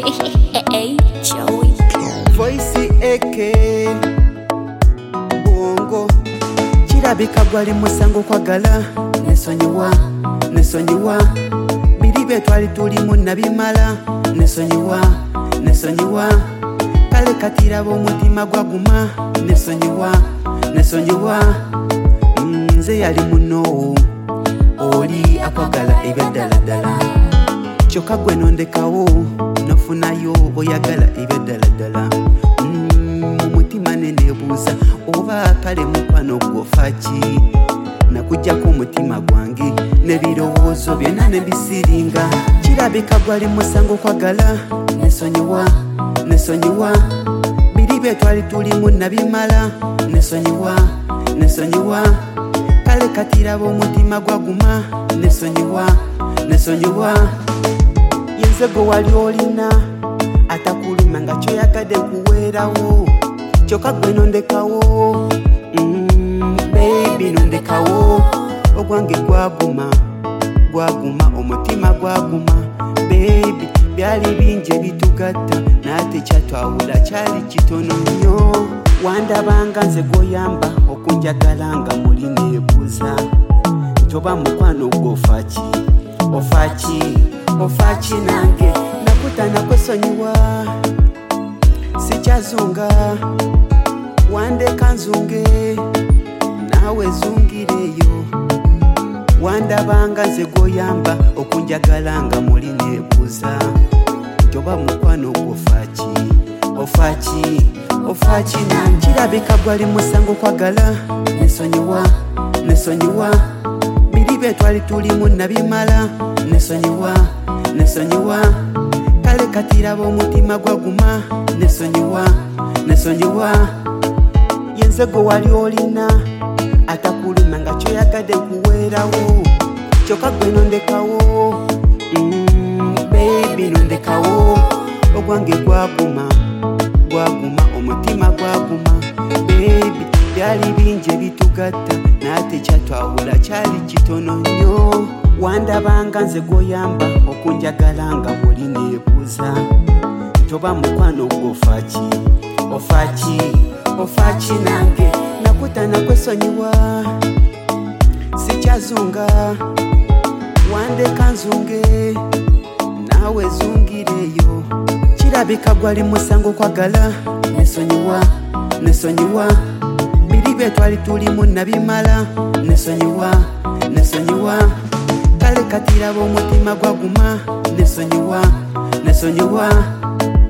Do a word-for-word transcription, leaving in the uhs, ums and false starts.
Hey, Joey. Voice eke bongo kirabika gwali musango kwagala nesonyiwa nesonyiwa biribe twali tulimu nabimala nesonyiwa nesonyiwa kale katira b'omutima gwaguma nesonyiwa nesonyiwa nze yali muno oli akwagala ebyaddala kyokka gwe nondekawo nofunayo oyagala ebyaddala mu mutima nenebuuza oba kale mukwano gwofaki nakujjako omutima gwange n'ebirowoozo byonna nebisiringa kirabika gwali musango kwagala nesonyiwa nesonyiwa biri bye twali tulimu nabimala nesonyiwa nesonyiwa kale katiraba omutima gwaguma nesonyiwa nesonyiwa yenze gwe wali olina atakuluma nga kyoyagadde kuweerawo kyokka gwe nondekawo mm, baby nondekawo ogwange gwaguma gwaguma omutima gwaguma baby byali bingi ebitugatta naate kyatwawula kyali kitono nnyo wandabanga nze gwoyamba okunjagala nga muli neebuuza ntoba mukwano gwofaki ofaki ofaki nange nakutana kwesonyiwa sikyazunga wandeka nzunge nawe zungireyo wandabanga nze gwoyamba okunjagala nga muli neebuuza ntoba mukwano gwofaki ofaki ofaki nange kirabika gwali musango kwagala nesonyiwa nesonyiwa biri bye twali tulimu nabimala nesonyiwa nesonyiwa kale katiraba omutima gwaguma nesonyiwa nesonyiwa yenze gwe wali olina atakuluma nga kyoyagadde kuweerawo kyokka gwe nondekawo mm, baby nondekawo ogwange gwaguma gwaguma omutima gwaguma baby byali bingi ebitugatta naate kyatwawula kyali kitono nnyo wandabanga nze gwoyamba okunjagala nga muli neebuuza ntoba mukwano gwofaki ofaki ofaki nange nakutana kwesonyiwa sikyazunga wandeka nzunge nawe zungireyo kirabika gwali musango kwagala nesonyiwa nesonyiwa biri bye twali tulimu nabimala nesonyiwa nesonyiwa kale katiraba omutima gwaguma nesonyiwa nesonyiwa